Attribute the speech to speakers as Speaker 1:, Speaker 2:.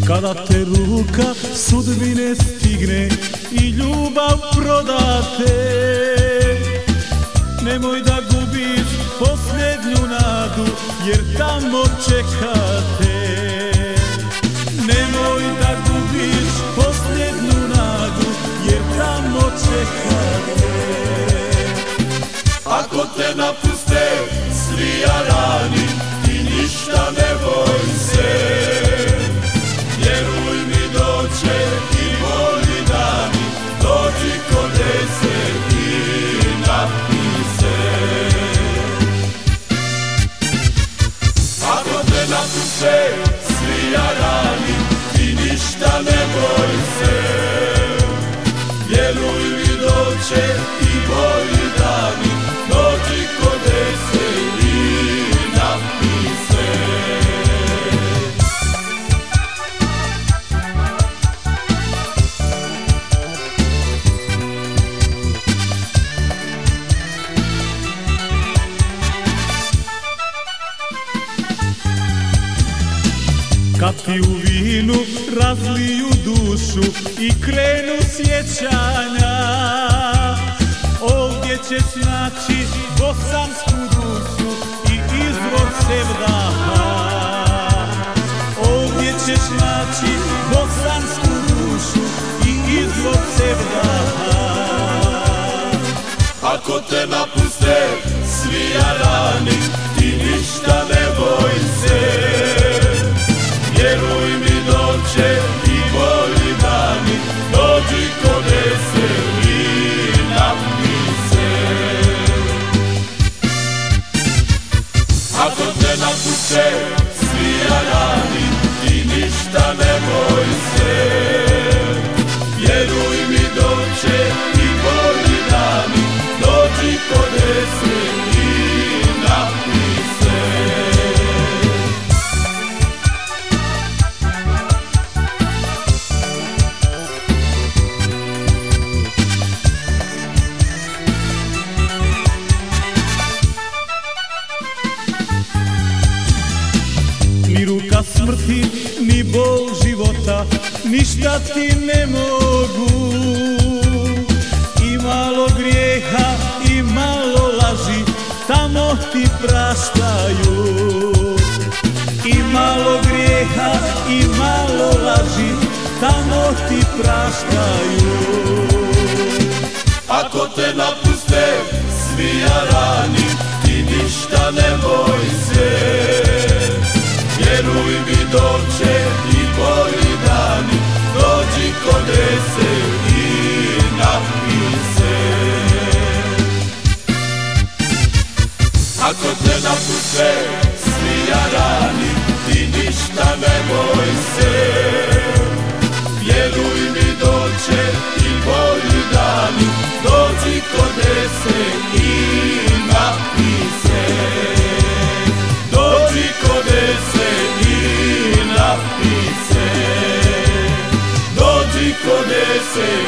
Speaker 1: Kada te ruka sudbine stigne i ljubav prodate, nemoj da gubiš posljednju nadu, jer tamo čekate. Nemoj da gubiš posljednju nadu, jer tamo čekate.
Speaker 2: Ako te napuste svi jarani, ti ništa ne boj se. Vjeruj mi, doće i bolji dani, dođi kod dese i napij se. Ako te napuste svi jarani, ti ništa ne boj se. Vjeruj mi, doće i bolji dani, dođi kod dese i napij se.
Speaker 1: Kad ti u vinu razliju dušu i krenu sjećanja, ovdje ćeš naći bosansku dušu i izvor sevdaha. Ovdje ćeš naći bosansku dušu i izvor sevdaha.
Speaker 2: Ako te napuste svi jarani, ti ništa ne boj se. Vjeruj mi, doće i bolji dani, dođi kod dese i napij se. Ako te napuste svi jarani, ti ništa ne boj se. Vjeruj mi, doće i bolji dani, dođi kod dese i napij se.
Speaker 1: Ni ruka smrti, ni bol života, ništa ti ne mogu. I malo grijeha i malo laži, tamo ti praštaju. I malo grijeha i malo laži, tamo ti praštaju.
Speaker 2: Ako te napuste svi jarani, ti ništa ne boj se. Vjeruj mi, doće i bolji dani, dođi kod dese i napij se. Ako te napuste svi jarani, ti ništa ne boj se. Vjeruj mi, doće i bolji dani, dođi kod dese i napij se. Dođi kod dese i napij se. Dođi kod dese